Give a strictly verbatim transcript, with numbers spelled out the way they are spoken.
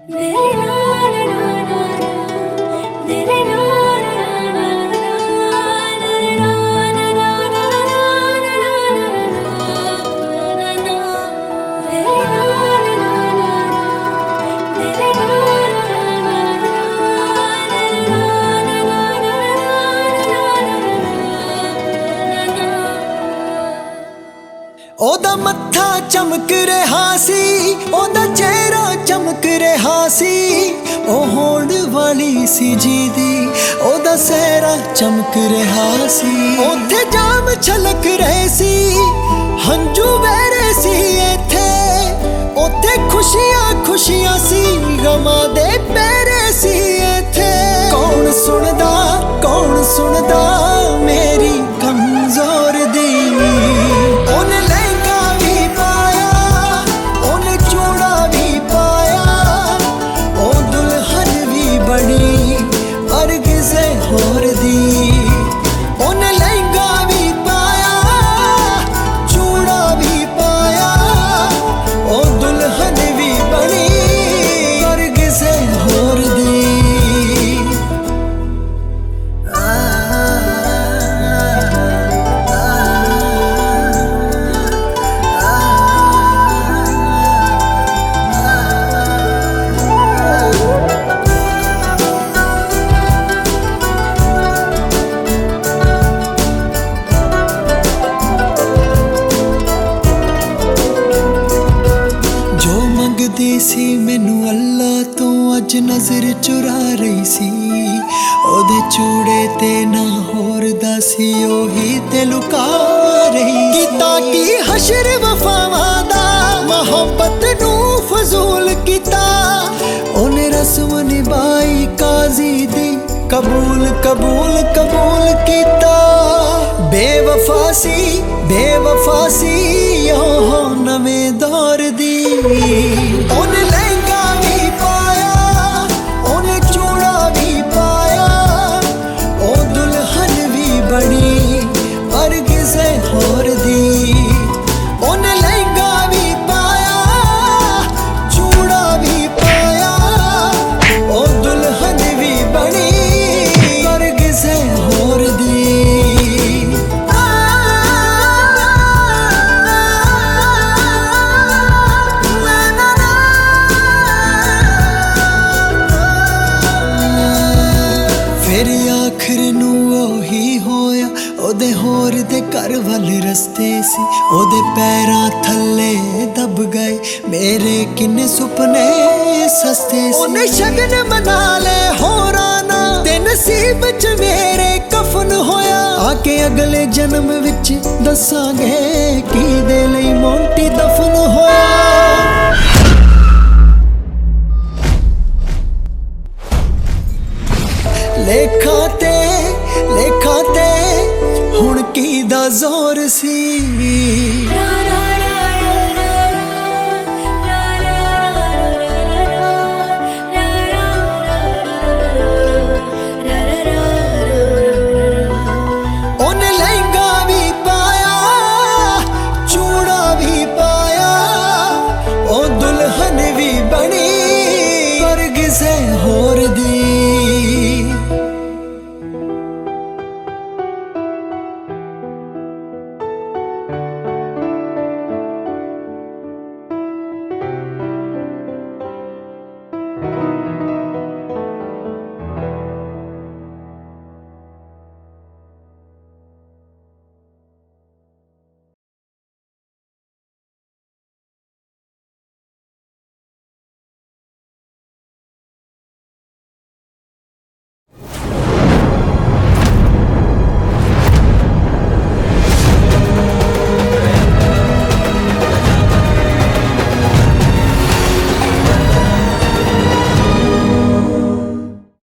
ओदा मत्था चमक रहा सी, ओदा चेहरा चमक रहा सी, ओ होड़ वाली सी जीदी, ओदा सहरा चमक रहा सी। ओथे जाम छलक रहे सी, हंजू बह रहे सी इथे, ओथे खुशियां खुशियां सी, गमां दे पैरे सी इथे। कौन सुनदा कौन सुनदा मेरी कमजोर दी, ओने होर दी, ओने लहंगा भी पाया, चूड़ा भी पाया, ओ दुल्हन भी बनी स्वर्ग से होर दी। आ, आ, आ, दी सी मैनू अल्लाह तो अज नजर चुरा रही सी, ओदे चूड़े ते ना होर दा सी, ओही ते लुका रही कीता की हशर वफावां दा, मोहब्बत नू फजूल कीता, ओने रस्म निभाई काजी दी, कबूल कबूल कबूल कीता। बेवफा सी बेवफा सी ओहो नवें दौर दी, ओने लहंगा भी पाया, ओने चूड़ा भी पाया, ओ दुल्हन भी बनी पर किसे होर दी। ओने लहंगा भी पाया, चूड़ा भी पाया, ओ दुल्हन भी बनी पर किसे होर दी। फिर आखिर नू ओही होया, ओदे होर दे घर वाले रस्ते सी, ओदे पैरां थल्ले दब गए मेरे किन्ने सुपने सस्ते सी। ओने शगन मना ले होरा ना, ते नसीब च मेरे कफन होया, आके अगले जन्म विच दसांगे की दे लई मोंटी दफन होया। लेखा ते लेखा ते हुण की दा जोर सी।